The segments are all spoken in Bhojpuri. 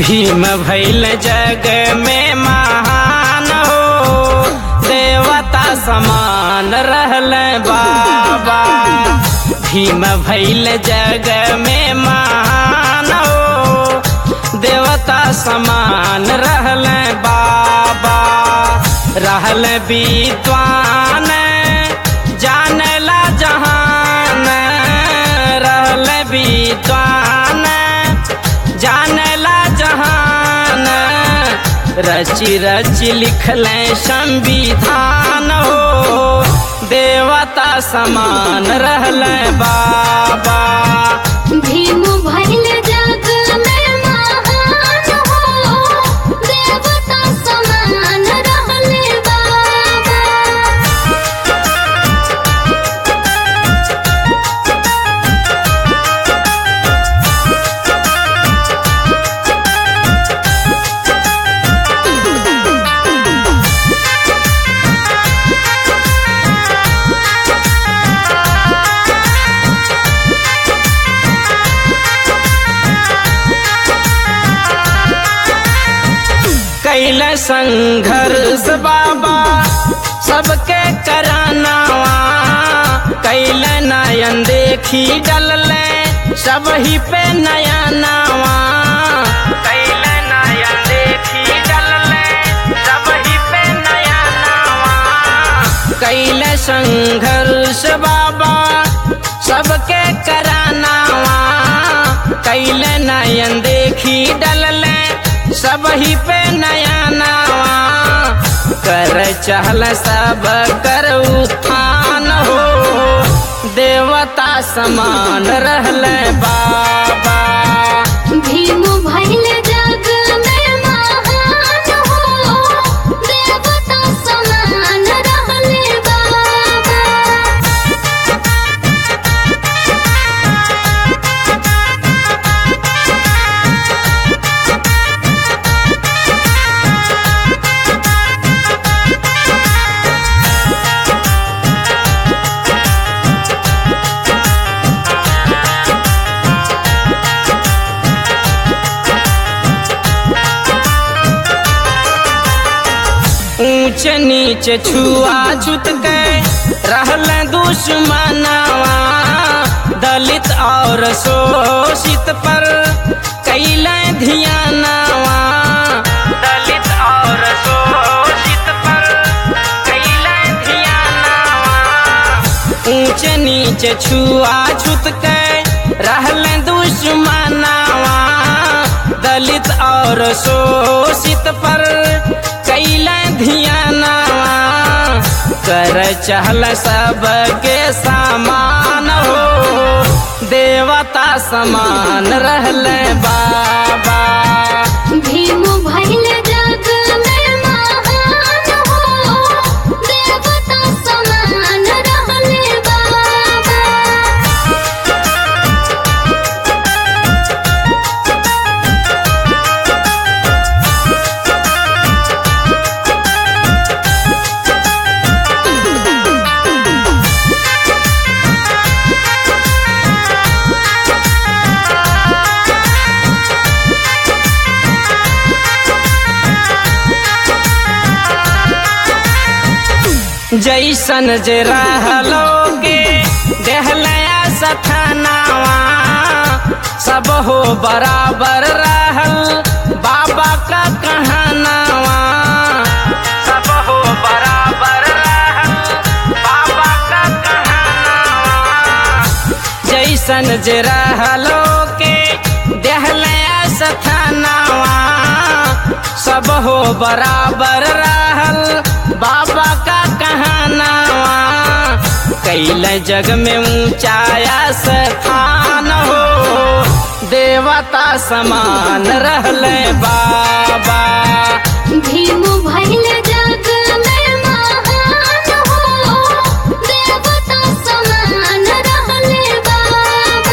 भीम भैल जग में महान हो, देवता समान रहल बाबा। भीम भैल जग में महान हो, देवता समान रहल बाबा। रहल विद्वान जानला जहान, रहल विद्वान जानला जहान। रची रची लिखल संविधान हो, देवता समान रहल बाबा। भीम भैल जग में महान हो, देवता समान रहल बाबा। कैल संघर्ष बाबा सबके करानावा, कैल नयन देखी डलल सब ही पे नया नावा। कैल नयन देखी डलल सब ही पे नया नावा। कैल संघर्ष बाबा सबके करानावा, कैल नयन देखी डलल सब ही पे नया नावा। कर चहल सब कर उत्थान हो, देवता समान रहल बाबा। भीम भैल जग में महान हो, देवता समान रहल बाबा। ऊंच नीच छुआछूत के रहल दुश्मनवा, दलित और शोषित पर कैल ध्यानवा। दलित और शोषित पर कैल ध्यानवा। ऊंच नीच छुआछूत के रहल दुश्मनवा, दलित और शोषित पर कैल ध्यानवा। कर चहल सबके समान हो, देवता समान रहल बाबा। भीम भैल जग में महान हो, देवता समान रहल बाबा। जैसन जे रहलोगे देहलया सथनावा, सब हो बराबर रहल बाबा का कहनावा। सब हो बराबर रहल बाबा का कहनावा। जैसन जे रहलोगे देहलया सथनावा, सब हो बराबर रहल बाबा का कहनावा। कैल जग में ऊंचाया स्थान हो, देवता समान रहल बाबा। भीम भैल जग में महान हो, देवता समान रहल बाबा।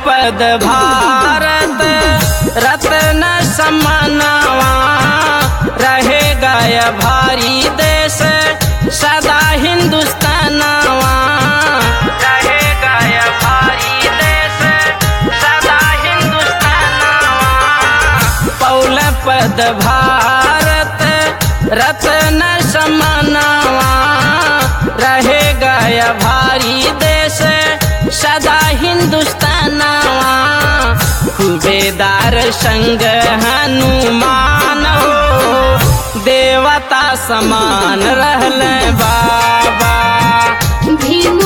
पद भारत रत्न समानवा रहे गय भारी देश सदा हिंदुस्तानवा रहे गय भारी देश सदा हिंदुस्तानवा पौल पद भारत रत्न समानवा रहे गय भारी देश सदा हिंदुस्तानवा खूबेदार संग हनुमान हो देवता समान रहले बाबा भीम